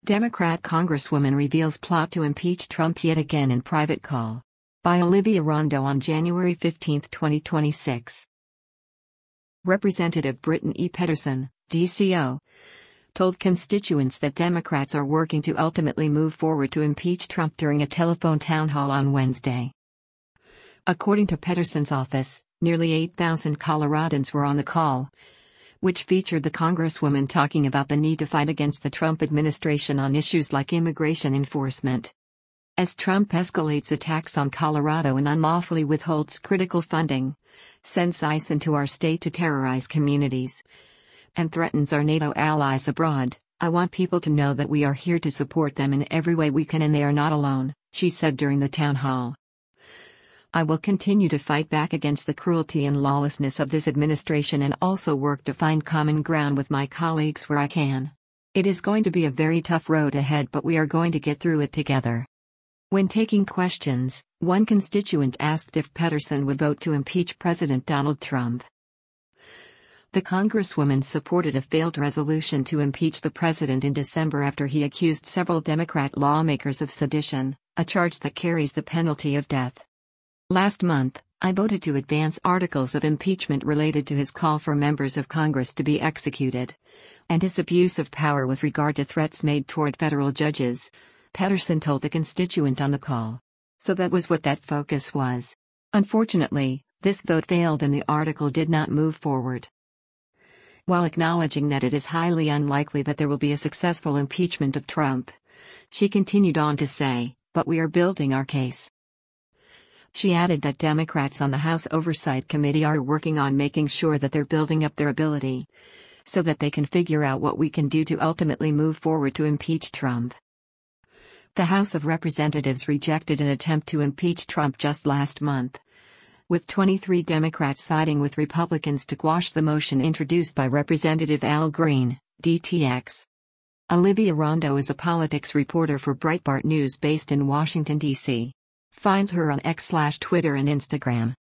Democrat Congresswoman reveals plot to impeach Trump yet again in private call. By Olivia Rondo on January 15, 2026. Representative Britton E. Pedersen, DCO, told constituents that Democrats are working to ultimately move forward to impeach Trump during a telephone town hall on Wednesday. According to Pedersen's office, nearly 8,000 Coloradans were on the call, which featured the Congresswoman talking about the need to fight against the Trump administration on issues like immigration enforcement. As Trump escalates attacks on Colorado and unlawfully withholds critical funding, sends ICE into our state to terrorize communities, and threatens our NATO allies abroad, I want people to know that we are here to support them in every way we can and they are not alone, she said during the town hall. I will continue to fight back against the cruelty and lawlessness of this administration and also work to find common ground with my colleagues where I can. It is going to be a very tough road ahead, but we are going to get through it together. When taking questions, one constituent asked if Pedersen would vote to impeach President Donald Trump. The Congresswoman supported a failed resolution to impeach the president in December after he accused several Democrat lawmakers of sedition, a charge that carries the penalty of death. Last month, I voted to advance articles of impeachment related to his call for members of Congress to be executed, and his abuse of power with regard to threats made toward federal judges, Pedersen told the constituent on the call. So that was what that focus was. Unfortunately, this vote failed and the article did not move forward. While acknowledging that it is highly unlikely that there will be a successful impeachment of Trump, she continued on to say, "But we are building our case." She added that Democrats on the House Oversight Committee are working on making sure that they're building up their ability, so that they can figure out what we can do to ultimately move forward to impeach Trump. The House of Representatives rejected an attempt to impeach Trump just last month, with 23 Democrats siding with Republicans to quash the motion introduced by Representative Al Green, DTX. Olivia Rondo is a politics reporter for Breitbart News based in Washington, D.C. Find her on X/Twitter and Instagram.